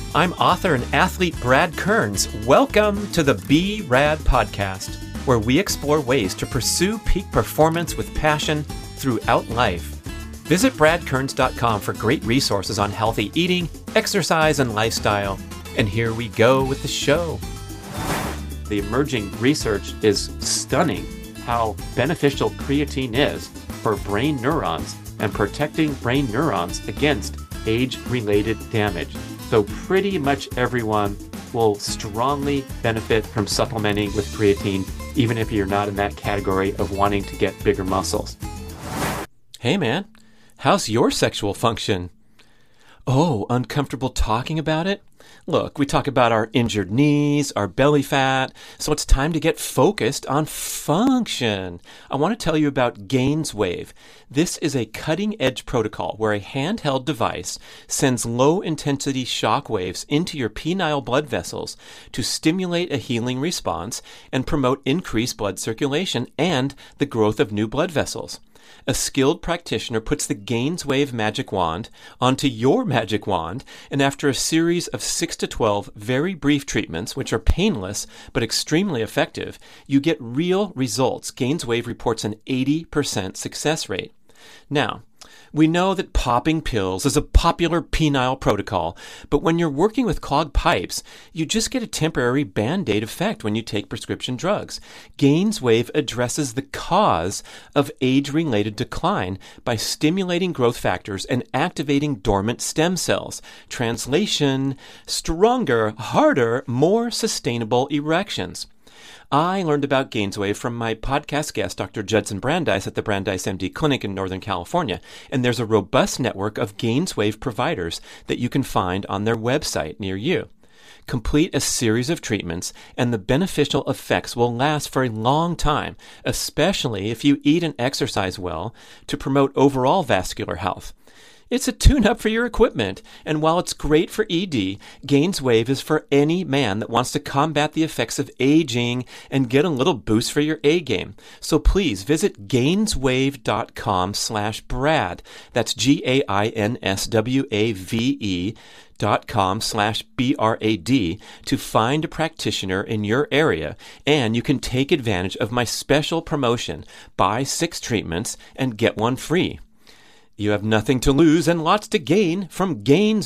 I'm author and athlete Brad Kearns. Welcome to the Be Rad podcast, where we explore ways to pursue peak performance with passion throughout life. Visit bradkearns.com for great resources on healthy eating, exercise, and lifestyle. And here we go with the show. The emerging research is stunning how beneficial creatine is for brain neurons and protecting brain neurons against age-related damage. So pretty much everyone will strongly benefit from supplementing with creatine, even if you're not in that category of wanting to get bigger muscles. Hey man, how's your sexual function? Oh, uncomfortable talking about it? Look, we talk about our injured knees, our belly fat, so it's time to get focused on function. I want to tell you about GainsWave. This is a cutting-edge protocol where a handheld device sends low-intensity shock waves into your penile blood vessels to stimulate a healing response and promote increased blood circulation and the growth of new blood vessels. A skilled practitioner puts the GainsWave magic wand onto your magic wand, and after a series of 6 to 12 very brief treatments, which are painless but extremely effective, you get real results. GainsWave reports an 80% success rate. Now, we know that popping pills is a popular penile protocol, but when you're working with clogged pipes, you just get a temporary Band-Aid effect when you take prescription drugs. GainsWave addresses the cause of age-related decline by stimulating growth factors and activating dormant stem cells. Translation: stronger, harder, more sustainable erections. I learned about GainsWave from my podcast guest, Dr. Judson Brandeis at the Brandeis MD Clinic in Northern California, and there's a robust network of GainsWave providers that you can find on their website near you. Complete a series of treatments, and the beneficial effects will last for a long time, especially if you eat and exercise well to promote overall vascular health. It's a tune-up for your equipment, and while it's great for ED, GainsWave is for any man that wants to combat the effects of aging and get a little boost for your A-game. So please visit gainswave.com/Brad. That's GAINSWAVE.com/BRAD to find a practitioner in your area, and you can take advantage of my special promotion. Buy 6 treatments and get one free. You have nothing to lose and lots to gain from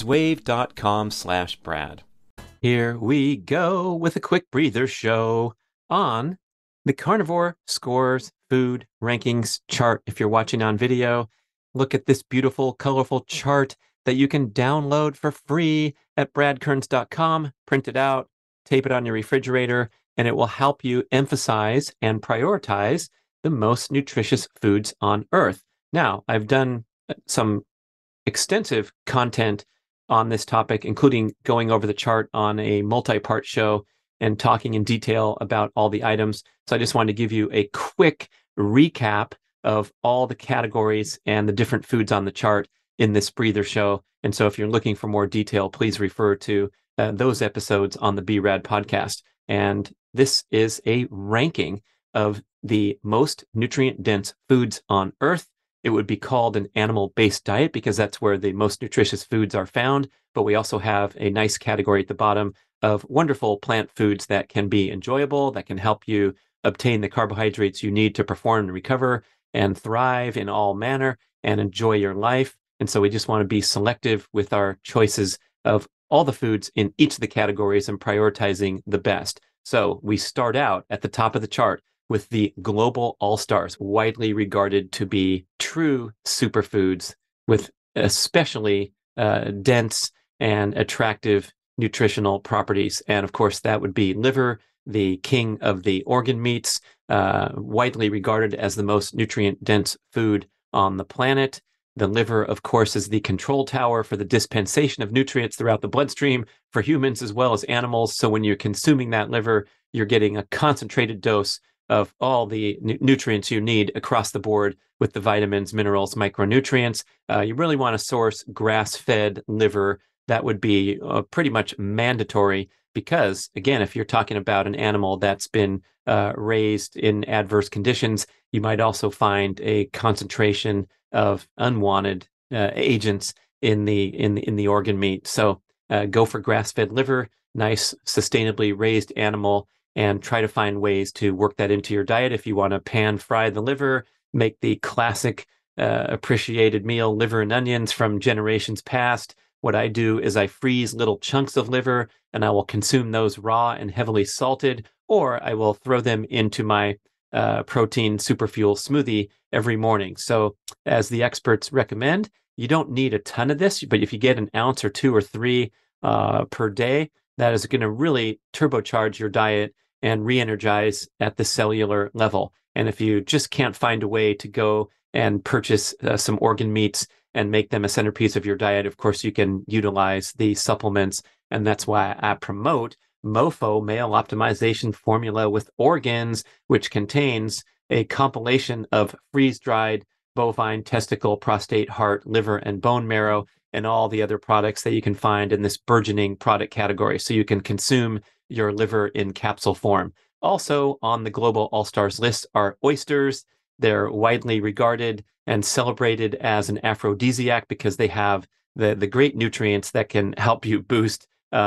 gainswave.com/Brad. Here we go with a quick breather show on the Carnivore Scores Food Rankings chart. If you're watching on video, look at this beautiful, colorful chart that you can download for free at bradkearns.com. Print it out, tape it on your refrigerator, and it will help you emphasize and prioritize the most nutritious foods on Earth. Now, I've done some extensive content on this topic, including going over the chart on a multi-part show and talking in detail about all the items. So I just wanted to give you a quick recap of all the categories and the different foods on the chart in this breather show. And so if you're looking for more detail, please refer to those episodes on the BRAD podcast. And this is a ranking of the most nutrient-dense foods on Earth. It would be called an animal-based diet because that's where the most nutritious foods are found. But we also have a nice category at the bottom of wonderful plant foods that can be enjoyable, that can help you obtain the carbohydrates you need to perform and recover and thrive in all manner and enjoy your life. And so we just want to be selective with our choices of all the foods in each of the categories and prioritizing the best. So we start out at the top of the chart with the Global All-Stars, widely regarded to be true superfoods with especially dense and attractive nutritional properties. And of course, that would be liver, the king of the organ meats, widely regarded as the most nutrient-dense food on the planet. The liver, of course, is the control tower for the dispensation of nutrients throughout the bloodstream for humans as well as animals. So when you're consuming that liver, you're getting a concentrated dose of all the nutrients you need across the board with the vitamins, minerals, micronutrients. You really want to source grass-fed liver. That would be pretty much mandatory because, again, if you're talking about an animal that's been raised in adverse conditions, you might also find a concentration of unwanted agents in the organ meat. So go for grass-fed liver, nice, sustainably raised animal, and try to find ways to work that into your diet. If you want to pan fry the liver, make the classic appreciated meal, liver and onions from generations past. What I do is I freeze little chunks of liver and I will consume those raw and heavily salted, or I will throw them into my protein superfuel smoothie every morning. So as the experts recommend, you don't need a ton of this, but if you get an ounce or 2 or 3 per day, that is going to really turbocharge your diet and re-energize at the cellular level. And if you just can't find a way to go and purchase some organ meats and make them a centerpiece of your diet, of course, you can utilize the supplements. And that's why I promote MOFO, Male Optimization Formula with Organs, which contains a compilation of freeze-dried bovine testicle, prostate, heart, liver, and bone marrow, and all the other products that you can find in this burgeoning product category. So you can consume your liver in capsule form. Also on the Global All-Stars list are oysters. They're widely regarded and celebrated as an aphrodisiac because they have the great nutrients that can help you boost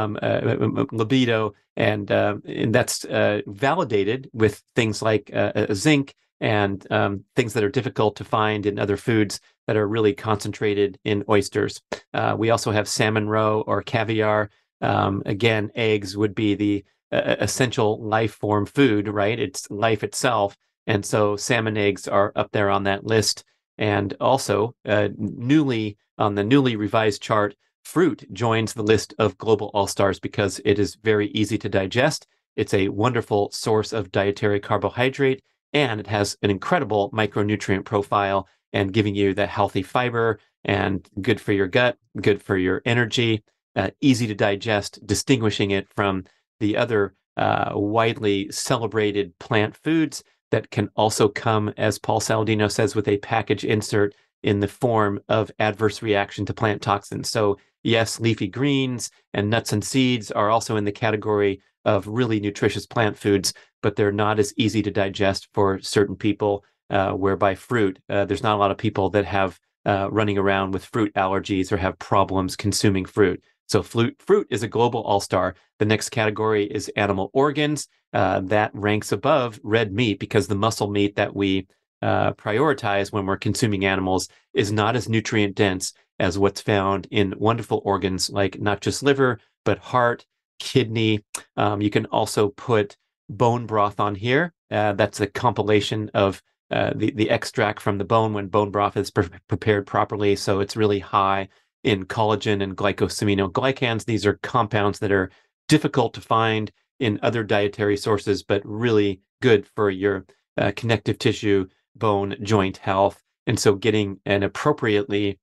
libido, and that's validated with things like zinc and things that are difficult to find in other foods that are really concentrated in oysters. We also have salmon roe or caviar. Again, eggs would be the essential life form food, right? It's life itself. And so salmon eggs are up there on that list. And also, newly on the newly revised chart, fruit joins the list of Global All-Stars because it is very easy to digest. It's a wonderful source of dietary carbohydrate, and it has an incredible micronutrient profile and giving you the healthy fiber and good for your gut, good for your energy, easy to digest, distinguishing it from the other widely celebrated plant foods that can also come, as Paul Saladino says, with a package insert in the form of adverse reaction to plant toxins. So yes, leafy greens and nuts and seeds are also in the category of really nutritious plant foods, but they're not as easy to digest for certain people, whereby fruit, there's not a lot of people that have running around with fruit allergies or have problems consuming fruit. So fruit is a global all-star. The next category is animal organs. That ranks above red meat because the muscle meat that we prioritize when we're consuming animals is not as nutrient dense as what's found in wonderful organs like not just liver, but heart, kidney. You can also put bone broth on here. That's a compilation of the extract from the bone when bone broth is prepared properly. So it's really high in collagen and glycosaminoglycans. These are compounds that are difficult to find in other dietary sources, but really good for your connective tissue, bone, joint health. And so getting an appropriately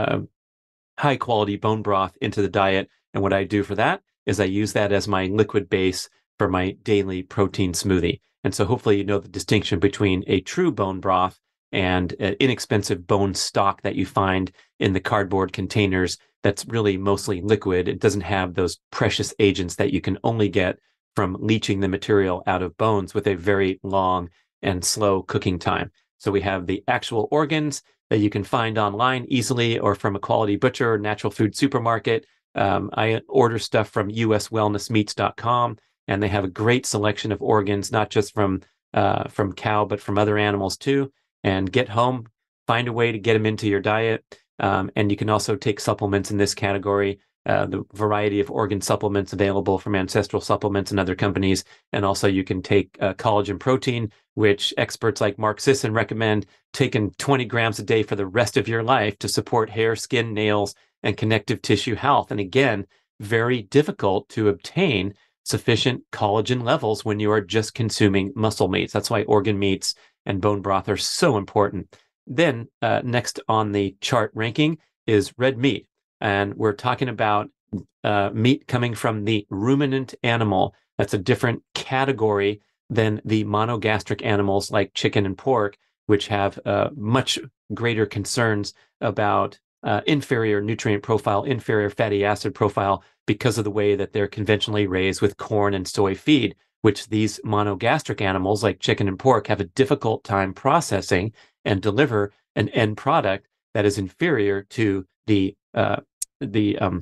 high quality bone broth into the diet. And what I do for that is I use that as my liquid base for my daily protein smoothie. And so hopefully you know the distinction between a true bone broth and inexpensive bone stock that you find in the cardboard containers that's really mostly liquid. It doesn't have those precious agents that you can only get from leaching the material out of bones with a very long and slow cooking time. So we have the actual organs that you can find online easily or from a quality butcher or natural food supermarket. I order stuff from uswellnessmeats.com, and they have a great selection of organs, not just from cow, but from other animals too. And get home, find a way to get them into your diet. And you can also take supplements in this category, the variety of organ supplements available from Ancestral Supplements and other companies. And also you can take collagen protein, which experts like Mark Sisson recommend taking 20 grams a day for the rest of your life to support hair, skin, nails, and connective tissue health. And again, very difficult to obtain sufficient collagen levels when you are just consuming muscle meats. That's why organ meats and bone broth are so important. Then next on the chart ranking is red meat. And we're talking about meat coming from the ruminant animal. That's a different category than the monogastric animals like chicken and pork, which have much greater concerns about inferior nutrient profile, inferior fatty acid profile because of the way that they're conventionally raised with corn and soy feed, which these monogastric animals like chicken and pork have a difficult time processing and deliver an end product that is inferior to the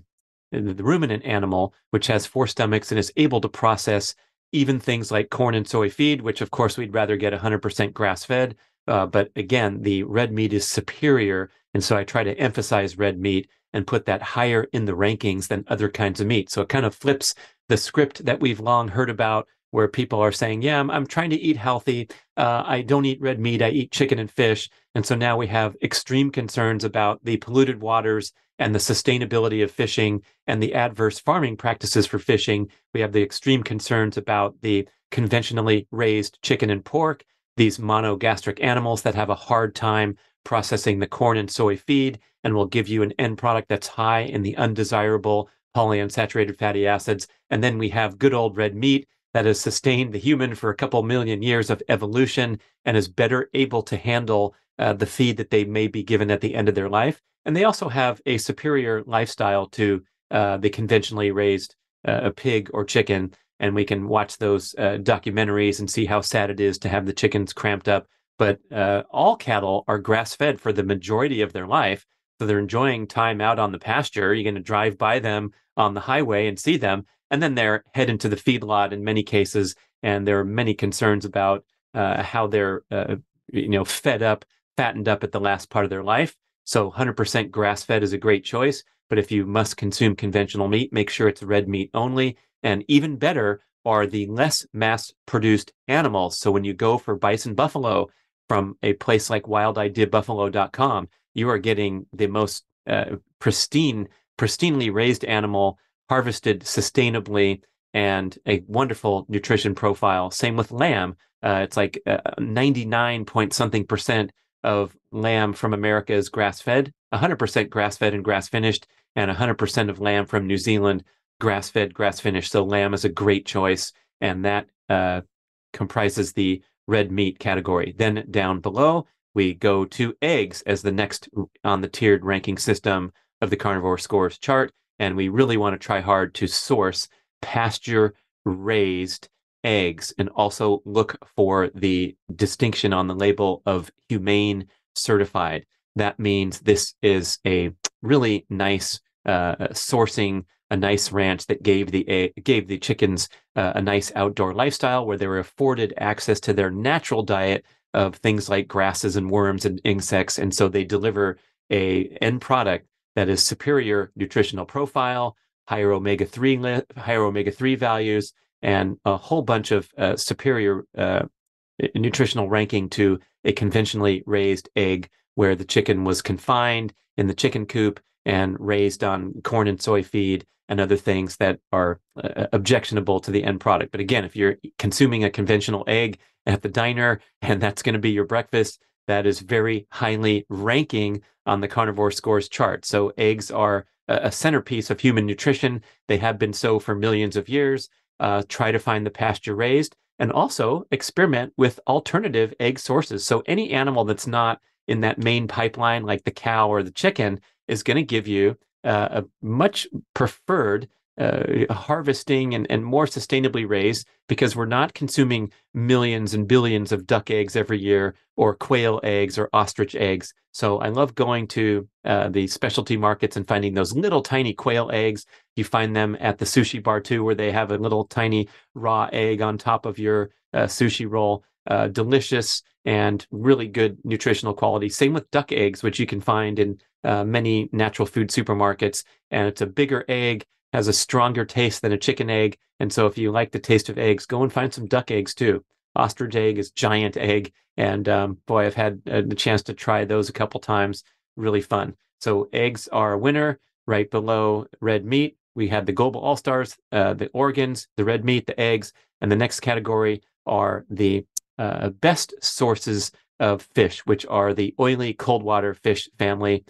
the ruminant animal, which has 4 stomachs and is able to process even things like corn and soy feed, which of course we'd rather get 100% grass-fed. But again, the red meat is superior. And so I try to emphasize red meat and put that higher in the rankings than other kinds of meat. So it kind of flips the script that we've long heard about, where people are saying, yeah, I'm trying to eat healthy. I don't eat red meat. I eat chicken and fish. And so now we have extreme concerns about the polluted waters and the sustainability of fishing and the adverse farming practices for fishing. We have the extreme concerns about the conventionally raised chicken and pork, these monogastric animals that have a hard time processing the corn and soy feed and will give you an end product that's high in the undesirable polyunsaturated fatty acids. And then we have good old red meat that has sustained the human for a couple million years of evolution and is better able to handle the feed that they may be given at the end of their life. And they also have a superior lifestyle to the conventionally raised pig or chicken. And we can watch those documentaries and see how sad it is to have the chickens cramped up. But all cattle are grass-fed for the majority of their life. So they're enjoying time out on the pasture. You're going to drive by them on the highway and see them. And then they're heading to the feedlot in many cases. And there are many concerns about how they're fed up, fattened up at the last part of their life. So 100% grass-fed is a great choice. But if you must consume conventional meat, make sure it's red meat only. And even better are the less mass-produced animals. So when you go for bison buffalo from a place like wildideabuffalo.com, you are getting the most pristinely raised animal, harvested sustainably, and a wonderful nutrition profile. Same with lamb. It's like 99 point something percent of lamb from America is grass-fed, 100% grass-fed and grass-finished, and 100% of lamb from New Zealand grass-fed, grass-finished. So lamb is a great choice, and that comprises the red meat category. Then down below, we go to eggs as the next on the tiered ranking system of the Carnivore Scores chart. And we really want to try hard to source pasture-raised eggs and also look for the distinction on the label of humane certified. That means this is a really nice sourcing, a nice ranch that gave the chickens a nice outdoor lifestyle where they were afforded access to their natural diet of things like grasses and worms and insects. And so they deliver a end product that is superior nutritional profile, higher omega-3 values, and a whole bunch of superior nutritional ranking to a conventionally raised egg where the chicken was confined in the chicken coop and raised on corn and soy feed and other things that are objectionable to the end product. But again, if you're consuming a conventional egg at the diner and that's going to be your breakfast, that is very highly ranking on the Carnivore Scores chart. So eggs are a centerpiece of human nutrition. They have been so for millions of years. Try to find the pasture raised and also experiment with alternative egg sources. So any animal that's not in that main pipeline, like the cow or the chicken, is going to give you a much preferred harvesting and more sustainably raised, because we're not consuming millions and billions of duck eggs every year or quail eggs or ostrich eggs. So I love going to the specialty markets and finding those little tiny quail eggs. You find them at the sushi bar too, where they have a little tiny raw egg on top of your sushi roll. Delicious and really good nutritional quality. Same with duck eggs, which you can find in many natural food supermarkets. And it's a bigger egg, has a stronger taste than a chicken egg. And so if you like the taste of eggs, go and find some duck eggs too. Ostrich egg is giant egg. And boy, I've had the chance to try those a couple times. Really fun. So eggs are a winner. Right below red meat, we have the Global All-Stars, the organs, the red meat, the eggs. And the next category are the best sources of fish, which are the oily cold water fish family,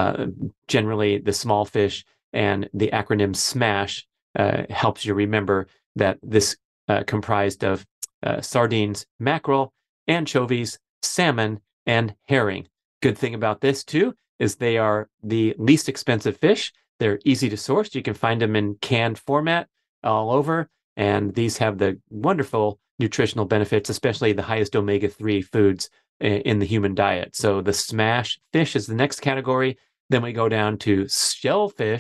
generally the small fish, and the acronym SMASH helps you remember that this comprised of sardines, mackerel, anchovies, salmon, and herring. Good thing about this too is they are the least expensive fish. They're easy to source. You can find them in canned format all over, and these have the wonderful nutritional benefits, especially the highest omega-3 foods in the human diet. So the SMASH fish is the next category. Then we go down to shellfish,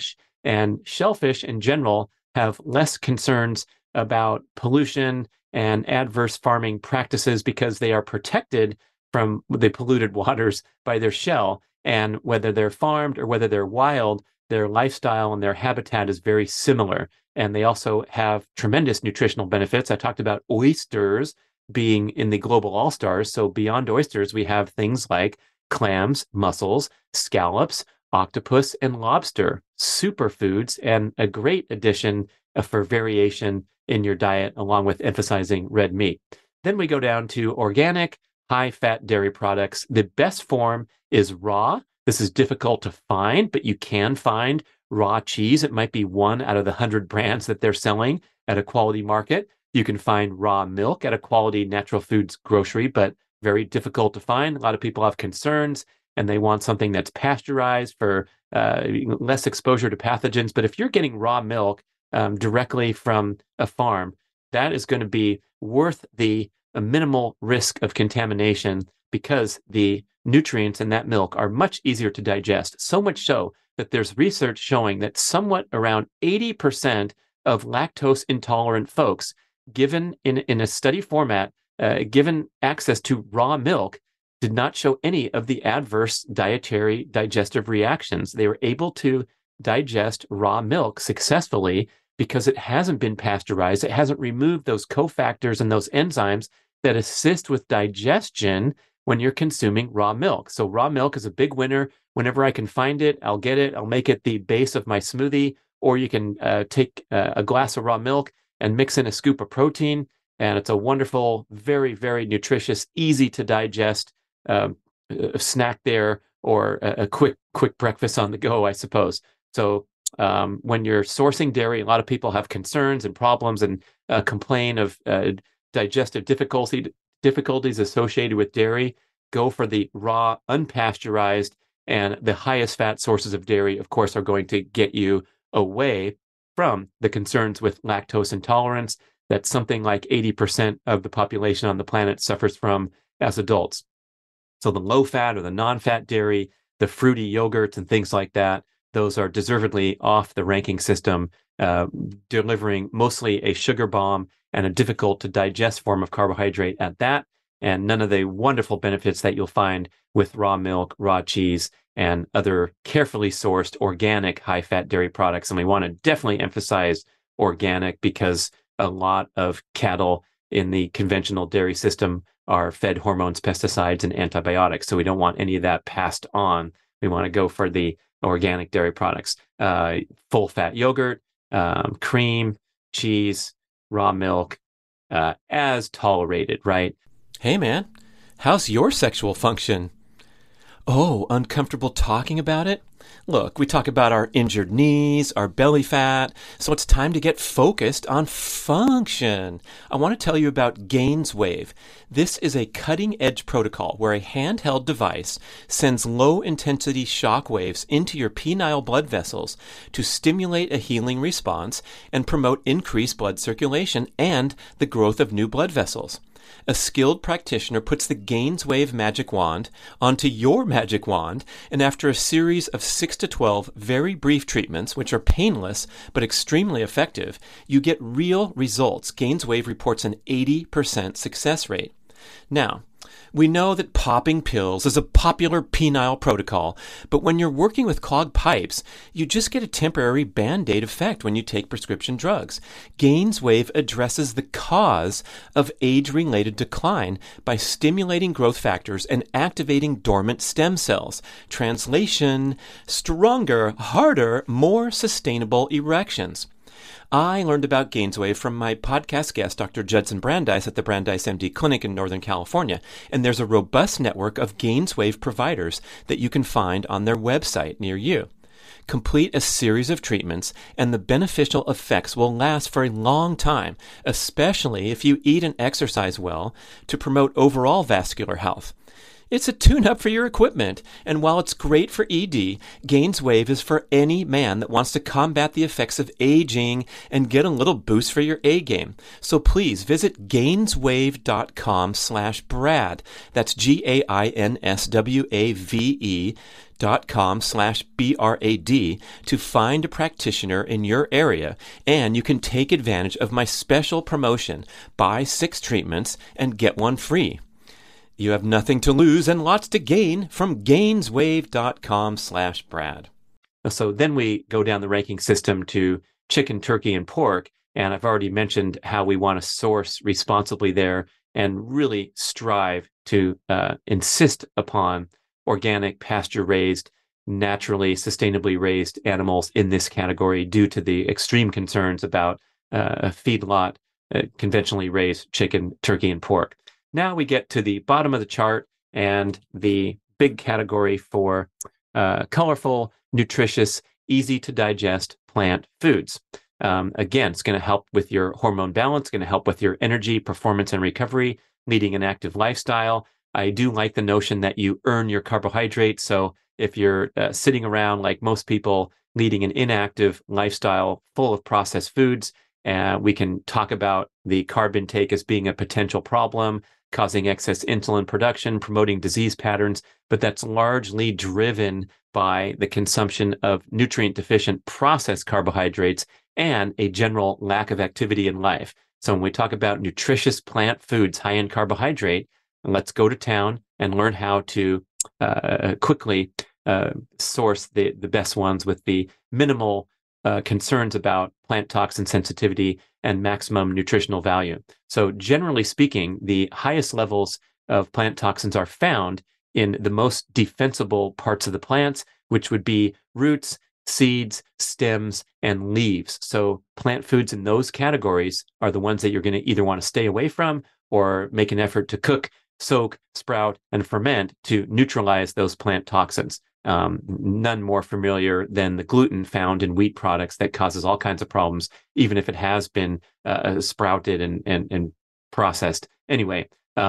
And shellfish in general have less concerns about pollution and adverse farming practices because they are protected from the polluted waters by their shell. And whether they're farmed or whether they're wild, their lifestyle and their habitat is very similar. And they also have tremendous nutritional benefits. I talked about oysters being in the global all-stars. So beyond oysters, we have things like clams, mussels, scallops, octopus, and lobster, superfoods, and a great addition for variation in your diet, along with emphasizing red meat. Then we go down to organic, high-fat dairy products. The best form is raw. This is difficult to find, but you can find raw cheese. It might be one out of the 100 brands that they're selling at a quality market. You can find raw milk at a quality natural foods grocery, but very difficult to find. A lot of people have concerns and they want something that's pasteurized for less exposure to pathogens. But if you're getting raw milk directly from a farm, that is going to be worth the minimal risk of contamination because the nutrients in that milk are much easier to digest. So much so that there's research showing that somewhat around 80% of lactose intolerant folks, given in a study format, given access to raw milk, did not show any of the adverse dietary digestive reactions. They were able to digest raw milk successfully because it hasn't been pasteurized. It hasn't removed those cofactors and those enzymes that assist with digestion when you're consuming raw milk. So raw milk is a big winner. Whenever I can find it, I'll get it. I'll make it the base of my smoothie, or you can take a glass of raw milk and mix in a scoop of protein. And it's a wonderful, very, very nutritious, easy to digest snack there, or a quick breakfast on the go, I suppose. So when you're sourcing dairy, a lot of people have concerns and problems and complain of digestive difficulties associated with dairy. Go for the raw, unpasteurized, and the highest fat sources of dairy, of course, are going to get you away from the concerns with lactose intolerance that something like 80% of the population on the planet suffers from as adults. So the low-fat or the non-fat dairy, the fruity yogurts and things like that, those are deservedly off the ranking system, delivering mostly a sugar bomb and a difficult-to-digest form of carbohydrate at that, and none of the wonderful benefits that you'll find with raw milk, raw cheese, and other carefully sourced organic high-fat dairy products. And we want to definitely emphasize organic because a lot of cattle in the conventional dairy system are fed hormones, pesticides, and antibiotics. So we don't want any of that passed on. We want to go for the organic dairy products, full-fat yogurt, cream, cheese, raw milk, as tolerated, right? Hey, man, how's your sexual function? Oh, uncomfortable talking about it? Look, we talk about our injured knees, our belly fat, so it's time to get focused on function. I want to tell you about GainsWave. This is a cutting-edge protocol where a handheld device sends low-intensity shock waves into your penile blood vessels to stimulate a healing response and promote increased blood circulation and the growth of new blood vessels. A skilled practitioner puts the GainsWave magic wand onto your magic wand, and after a series of 6 to 12 very brief treatments, which are painless but extremely effective, you get real results. GainsWave reports an 80% success rate. Now, we know that popping pills is a popular penile protocol, but when you're working with clogged pipes, you just get a temporary Band-Aid effect when you take prescription drugs. GainsWave addresses the cause of age-related decline by stimulating growth factors and activating dormant stem cells. Translation: stronger, harder, more sustainable erections. I learned about GainsWave from my podcast guest, Dr. Judson Brandeis at the Brandeis MD Clinic in Northern California, and there's a robust network of GainsWave providers that you can find on their website near you. Complete a series of treatments, and the beneficial effects will last for a long time, especially if you eat and exercise well to promote overall vascular health. It's a tune-up for your equipment, and while it's great for ED, GainsWave is for any man that wants to combat the effects of aging and get a little boost for your A-game. So please visit gainswave.com/Brad. That's GAINSWAVE campuswave.com/BRAD to find a practitioner in your area, and you can take advantage of my special promotion, buy 6 treatments and get one free. You have nothing to lose and lots to gain from gainswave.com/Brad. So then we go down the ranking system to chicken, turkey, and pork. And I've already mentioned how we want to source responsibly there and really strive to insist upon organic, pasture-raised, naturally, sustainably raised animals in this category due to the extreme concerns about a feedlot, conventionally raised chicken, turkey, and pork. Now we get to the bottom of the chart and the big category for colorful, nutritious, easy to digest plant foods. Again, it's going to help with your hormone balance, going to help with your energy, performance, and recovery, leading an active lifestyle. I do like the notion that you earn your carbohydrates. So if you're sitting around like most people, leading an inactive lifestyle full of processed foods, we can talk about the carb intake as being a potential problem, causing excess insulin production, promoting disease patterns, but that's largely driven by the consumption of nutrient-deficient processed carbohydrates and a general lack of activity in life. So when we talk about nutritious plant foods high in carbohydrate, let's go to town and learn how to quickly source the best ones with the minimal concerns about plant toxin sensitivity and maximum nutritional value. So generally speaking, the highest levels of plant toxins are found in the most defensible parts of the plants, which would be roots, seeds, stems, and leaves. So plant foods in those categories are the ones that you're going to either want to stay away from or make an effort to cook, soak, sprout, and ferment to neutralize those plant toxins. None more familiar than the gluten found in wheat products that causes all kinds of problems, even if it has been sprouted and processed. Anyway,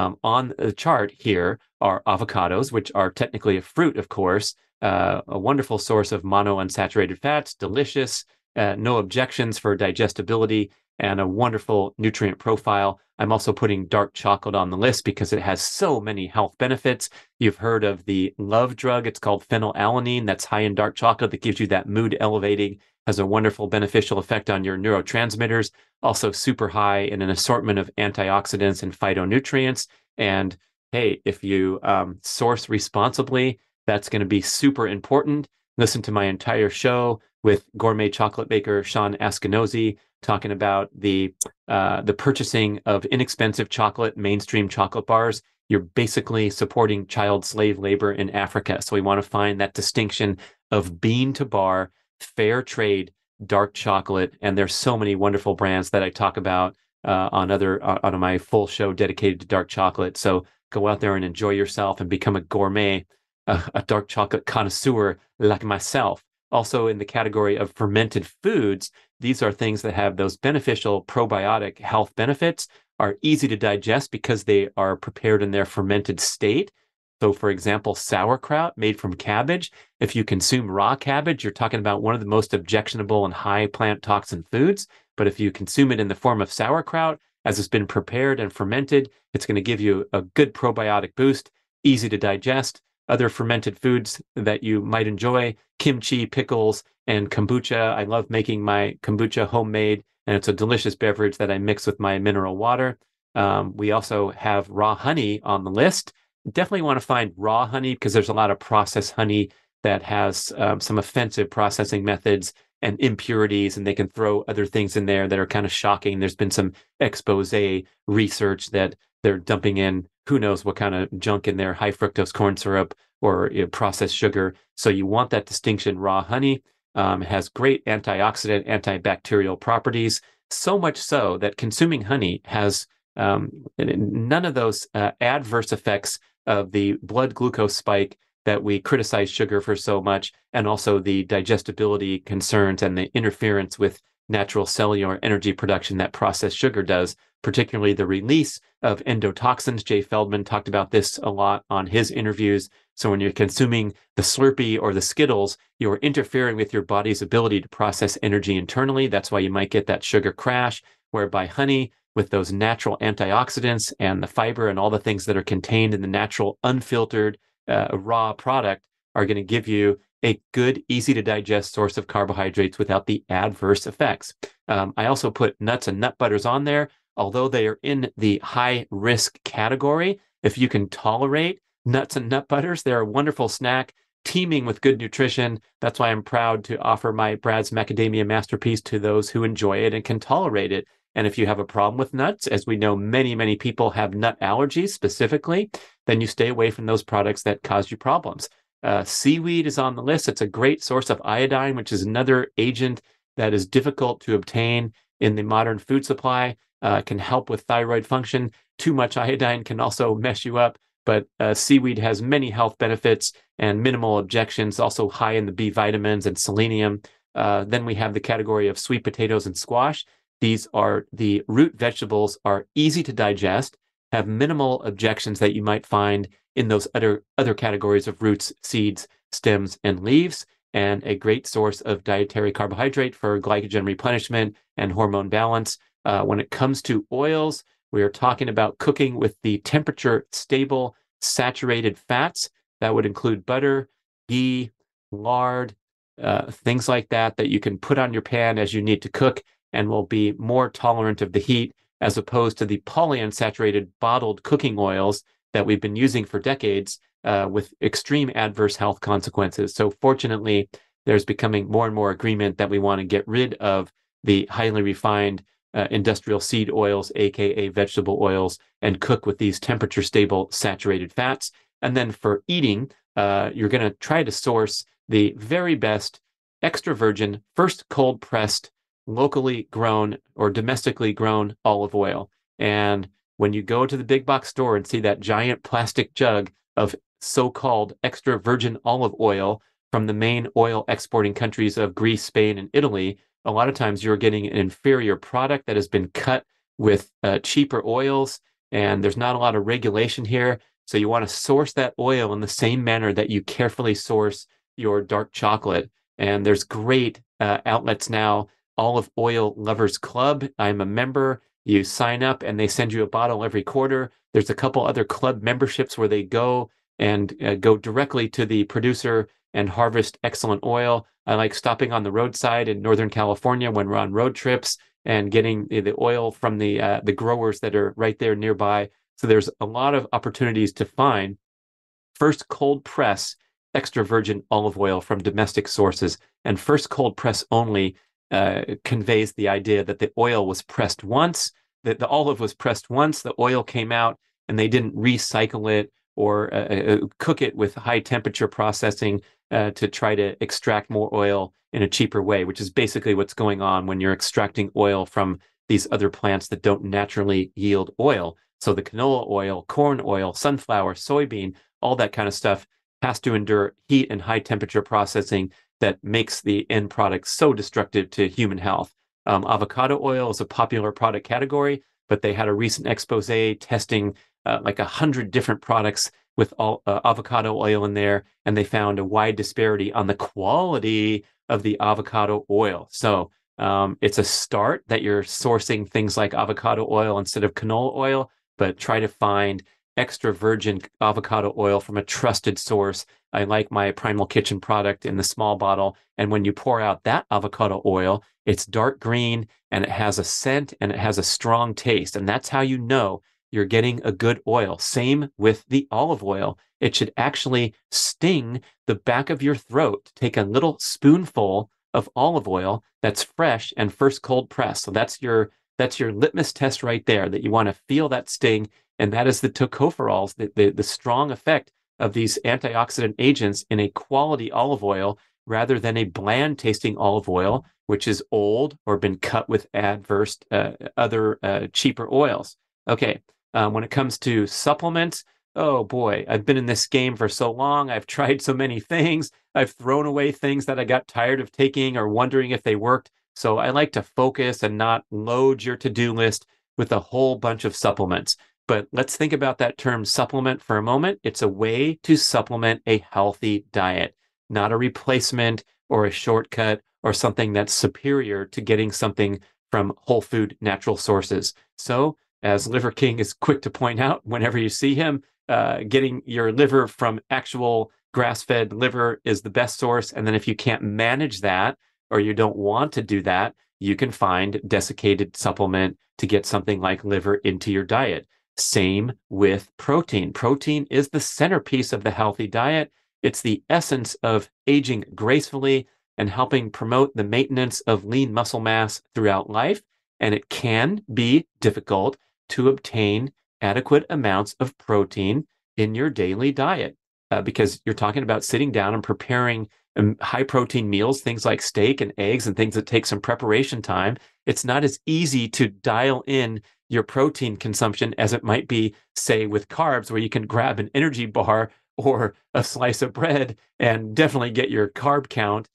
on the chart here are avocados, which are technically a fruit, of course, a wonderful source of monounsaturated fats, delicious, no objections for digestibility, and a wonderful nutrient profile. I'm also putting dark chocolate on the list because it has so many health benefits. You've heard of the love drug. It's called phenylalanine. That's high in dark chocolate that gives you that mood elevating, has a wonderful beneficial effect on your neurotransmitters, also super high in an assortment of antioxidants and phytonutrients. And hey, if you source responsibly, that's going to be super important. Listen to my entire show with gourmet chocolate maker Sean Askinosie talking about the purchasing of inexpensive chocolate, mainstream chocolate bars. You're basically supporting child slave labor in Africa. So we want to find that distinction of bean to bar, fair trade, dark chocolate. And there's so many wonderful brands that I talk about on my full show dedicated to dark chocolate. So go out there and enjoy yourself and become a gourmet, a dark chocolate connoisseur like myself. Also in the category of fermented foods, these are things that have those beneficial probiotic health benefits, are easy to digest because they are prepared in their fermented state. So for example, sauerkraut made from cabbage. If you consume raw cabbage, you're talking about one of the most objectionable and high plant toxin foods. But if you consume it in the form of sauerkraut, as it's been prepared and fermented, it's going to give you a good probiotic boost, easy to digest. Other fermented foods that you might enjoy, kimchi, pickles, and kombucha. I love making my kombucha homemade, and it's a delicious beverage that I mix with my mineral water. We also have raw honey on the list. Definitely want to find raw honey because there's a lot of processed honey that has some offensive processing methods and impurities, and they can throw other things in there that are kind of shocking. There's been some expose research that they're dumping in who knows what kind of junk in there, high fructose corn syrup or processed sugar. So you want that distinction. Raw honey has great antioxidant, antibacterial properties, so much so that consuming honey has none of those adverse effects of the blood glucose spike that we criticize sugar for so much, and also the digestibility concerns and the interference with natural cellular energy production that processed sugar does, particularly the release of endotoxins. Jay Feldman talked about this a lot on his interviews. So when you're consuming the Slurpee or the Skittles, you're interfering with your body's ability to process energy internally. That's why you might get that sugar crash, whereby honey, with those natural antioxidants and the fiber and all the things that are contained in the natural, unfiltered, raw product, are going to give you a good, easy to digest source of carbohydrates without the adverse effects. I also put nuts and nut butters on there, although they are in the high risk category. If you can tolerate nuts and nut butters, they're a wonderful snack, teeming with good nutrition. That's why I'm proud to offer my Brad's Macadamia Masterpiece to those who enjoy it and can tolerate it. And if you have a problem with nuts, as we know, many people have nut allergies specifically, then you stay away from those products that cause you problems. Seaweed is on the list. It's a great source of iodine, which is another agent that is difficult to obtain in the modern food supply. Can help with thyroid function. Too much iodine can also mess you up, but seaweed has many health benefits and minimal objections, also high in the B vitamins and selenium. Then we have the category of sweet potatoes and squash. These are the root vegetables, are easy to digest, have minimal objections that you might find in those other categories of roots, seeds, stems, and leaves, and a great source of dietary carbohydrate for glycogen replenishment and hormone balance. When it comes to oils, we are talking about cooking with the temperature stable saturated fats. That would include butter, ghee, lard, things like that you can put on your pan as you need to cook and will be more tolerant of the heat, as opposed to the polyunsaturated bottled cooking oils that we've been using for decades with extreme adverse health consequences. So fortunately, there's becoming more and more agreement that we want to get rid of the highly refined industrial seed oils, aka vegetable oils, and cook with these temperature stable saturated fats. And then for eating, you're going to try to source the very best extra virgin, first cold pressed, locally grown or domestically grown olive oil. And when you go to the big box store and see that giant plastic jug of so-called extra virgin olive oil from the main oil exporting countries of Greece, Spain, and Italy, a lot of times you're getting an inferior product that has been cut with cheaper oils, and there's not a lot of regulation here. So you want to source that oil in the same manner that you carefully source your dark chocolate. And there's great outlets now, Olive Oil Lovers Club. I'm a member. You sign up and they send you a bottle every quarter. There's a couple other club memberships where they go and go directly to the producer and harvest excellent oil. I like stopping on the roadside in Northern California when we're on road trips and getting the oil from the growers that are right there nearby. So there's a lot of opportunities to find first cold press extra virgin olive oil from domestic sources. And first cold press only conveys the idea that the oil was pressed once, that the olive was pressed once, the oil came out, and they didn't recycle it or cook it with high temperature processing to try to extract more oil in a cheaper way, which is basically what's going on when you're extracting oil from these other plants that don't naturally yield oil. So the canola oil, corn oil, sunflower, soybean, all that kind of stuff has to endure heat and high temperature processing that makes the end product so destructive to human health. Avocado oil is a popular product category, but they had a recent expose testing like 100 different products with all avocado oil in there, and they found a wide disparity on the quality of the avocado oil. So it's a start that you're sourcing things like avocado oil instead of canola oil, but try to find extra virgin avocado oil from a trusted source. I like my Primal Kitchen product in the small bottle. And when you pour out that avocado oil, it's dark green and it has a scent and it has a strong taste. And that's how you know you're getting a good oil. Same with the olive oil. It should actually sting the back of your throat to take a little spoonful of olive oil that's fresh and first cold pressed. So that's your litmus test right there, that you want to feel that sting. And that is the tocopherols, the strong effect of these antioxidant agents in a quality olive oil rather than a bland tasting olive oil, which is old or been cut with adverse other cheaper oils. Okay, when it comes to supplements, oh boy, I've been in this game for so long. I've tried so many things. I've thrown away things that I got tired of taking or wondering if they worked. So I like to focus and not load your to-do list with a whole bunch of supplements. But let's think about that term supplement for a moment. It's a way to supplement a healthy diet, not a replacement or a shortcut or something that's superior to getting something from whole food natural sources. So as Liver King is quick to point out whenever you see him, getting your liver from actual grass-fed liver is the best source. And then if you can't manage that or you don't want to do that, you can find desiccated supplement to get something like liver into your diet. Same with protein. Protein is the centerpiece of the healthy diet. It's the essence of aging gracefully and helping promote the maintenance of lean muscle mass throughout life. And it can be difficult to obtain adequate amounts of protein in your daily diet because you're talking about sitting down and preparing high protein meals, things like steak and eggs and things that take some preparation time. It's not as easy to dial in your protein consumption as it might be, say, with carbs, where you can grab an energy bar or a slice of bread and definitely get your carb count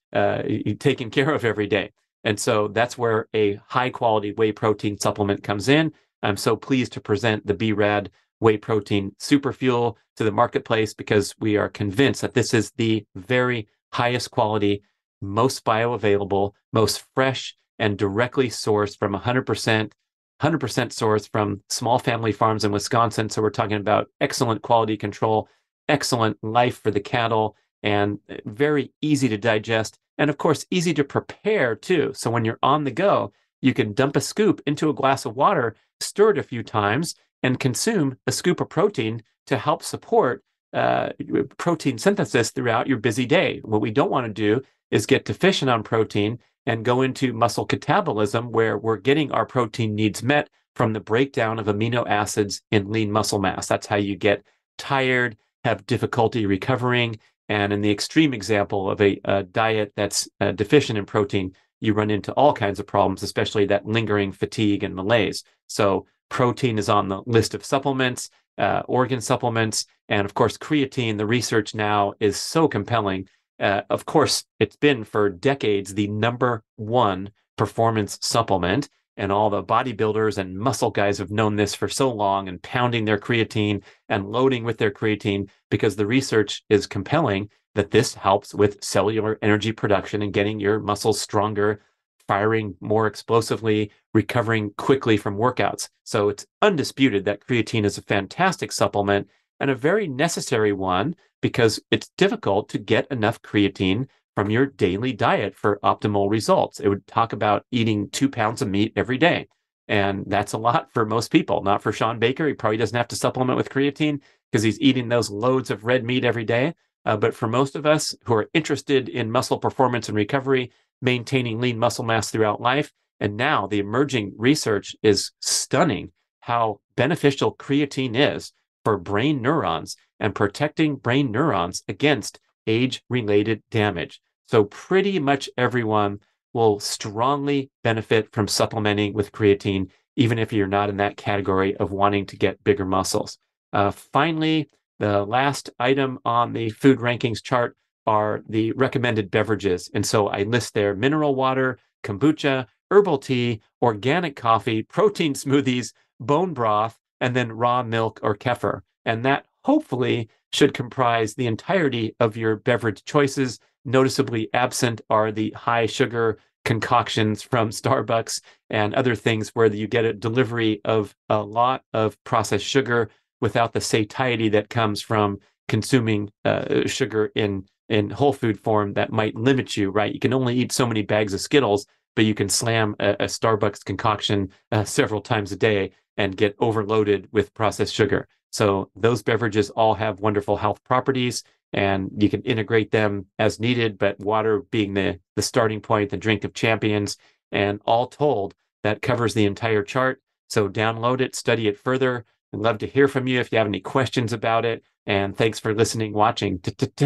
taken care of every day. And so that's where a high quality whey protein supplement comes in. I'm so pleased to present the BRAD Whey Protein Super Fuel to the marketplace because we are convinced that this is the very highest quality, most bioavailable, most fresh, and directly sourced from 100% sourced from small family farms in Wisconsin. So we're talking about excellent quality control, excellent life for the cattle, and very easy to digest. And of course, easy to prepare too. So when you're on the go, you can dump a scoop into a glass of water, stir it a few times, and consume a scoop of protein to help support protein synthesis throughout your busy day. What we don't want to do is get deficient on protein and go into muscle catabolism, where we're getting our protein needs met from the breakdown of amino acids in lean muscle mass. That's how you get tired, have difficulty recovering. And in the extreme example of a diet that's deficient in protein, you run into all kinds of problems, especially that lingering fatigue and malaise. So protein is on the list of supplements, organ supplements, and of course, creatine. The research now is so compelling. Of course, it's been for decades the number one performance supplement, and all the bodybuilders and muscle guys have known this for so long and pounding their creatine and loading with their creatine because the research is compelling that this helps with cellular energy production and getting your muscles stronger, firing more explosively, recovering quickly from workouts. So it's undisputed that creatine is a fantastic supplement and a very necessary one because it's difficult to get enough creatine from your daily diet for optimal results. It would talk about eating 2 pounds of meat every day. And that's a lot for most people, not for Shawn Baker. He probably doesn't have to supplement with creatine because he's eating those loads of red meat every day. But for most of us who are interested in muscle performance and recovery, maintaining lean muscle mass throughout life, and now the emerging research is stunning how beneficial creatine is for brain neurons and protecting brain neurons against age-related damage. So pretty much everyone will strongly benefit from supplementing with creatine, even if you're not in that category of wanting to get bigger muscles. Finally, the last item on the food rankings chart are the recommended beverages. And so I list there mineral water, kombucha, herbal tea, organic coffee, protein smoothies, bone broth, and then raw milk or kefir. And that hopefully should comprise the entirety of your beverage choices. Noticeably absent are the high sugar concoctions from Starbucks and other things where you get a delivery of a lot of processed sugar without the satiety that comes from consuming sugar in whole food form that might limit you, right? You can only eat so many bags of Skittles, but you can slam a Starbucks concoction several times a day and get overloaded with processed sugar. So those beverages all have wonderful health properties, and you can integrate them as needed, but water being the starting point, the drink of champions, and all told, that covers the entire chart. So download it, study it further. I'd love to hear from you if you have any questions about it. And thanks for listening, watching.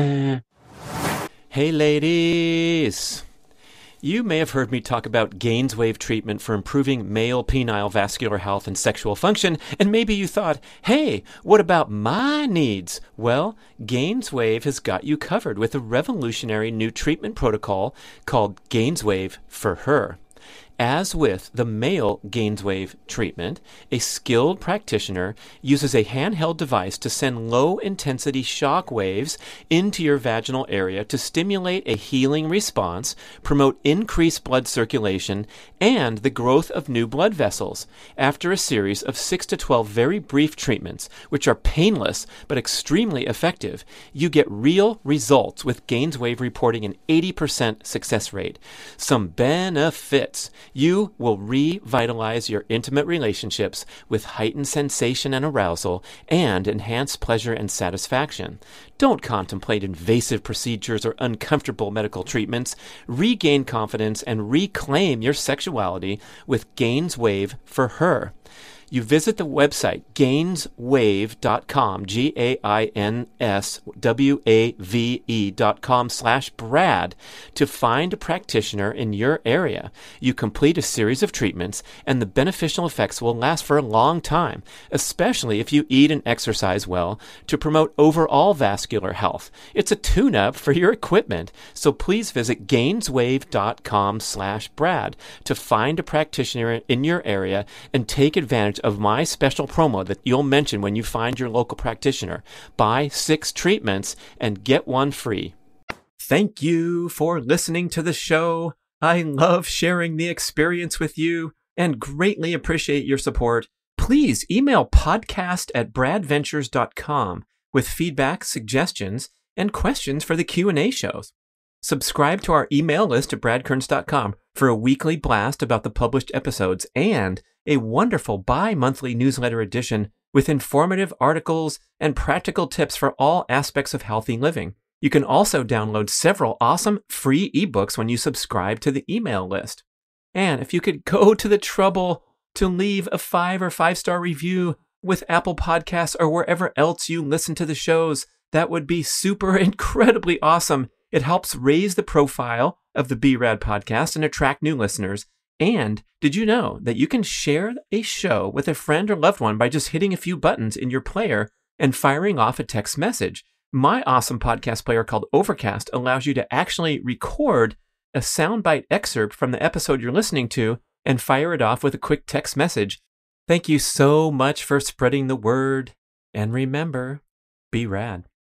Hey, ladies. You may have heard me talk about GAINSWave treatment for improving male penile vascular health and sexual function, and maybe you thought, hey, what about my needs? Well, GAINSWave has got you covered with a revolutionary new treatment protocol called GAINSWave for Her. As with the male GAINSWave treatment, a skilled practitioner uses a handheld device to send low-intensity shock waves into your vaginal area to stimulate a healing response, promote increased blood circulation, and the growth of new blood vessels. After a series of 6 to 12 very brief treatments, which are painless but extremely effective, you get real results with GAINSWave reporting an 80% success rate. Some benefits. You will revitalize your intimate relationships with heightened sensation and arousal and enhanced pleasure and satisfaction. Don't contemplate invasive procedures or uncomfortable medical treatments. Regain confidence and reclaim your sexuality with GAINSWave for her. You visit the website gainswave.com, gainswave.com/Brad to find a practitioner in your area. You complete a series of treatments, and the beneficial effects will last for a long time, especially if you eat and exercise well to promote overall vascular health. It's a tune-up for your equipment, so please visit gainswave.com/Brad to find a practitioner in your area and take advantage of my special promo that you'll mention when you find your local practitioner. Buy 6 treatments and get one free. Thank you for listening to the show. I love sharing the experience with you and greatly appreciate your support. Please email podcast@bradventures.com with feedback, suggestions, and questions for the Q&A shows. Subscribe to our email list at bradkearns.com for a weekly blast about the published episodes and a wonderful bi-monthly newsletter edition with informative articles and practical tips for all aspects of healthy living. You can also download several awesome free ebooks when you subscribe to the email list. And if you could go to the trouble to leave a 5 or 5-star review with Apple Podcasts or wherever else you listen to the shows, that would be super incredibly awesome. It helps raise the profile of the BRAD podcast and attract new listeners. And did you know that you can share a show with a friend or loved one by just hitting a few buttons in your player and firing off a text message? My awesome podcast player called Overcast allows you to actually record a soundbite excerpt from the episode you're listening to and fire it off with a quick text message. Thank you so much for spreading the word. And remember, be rad.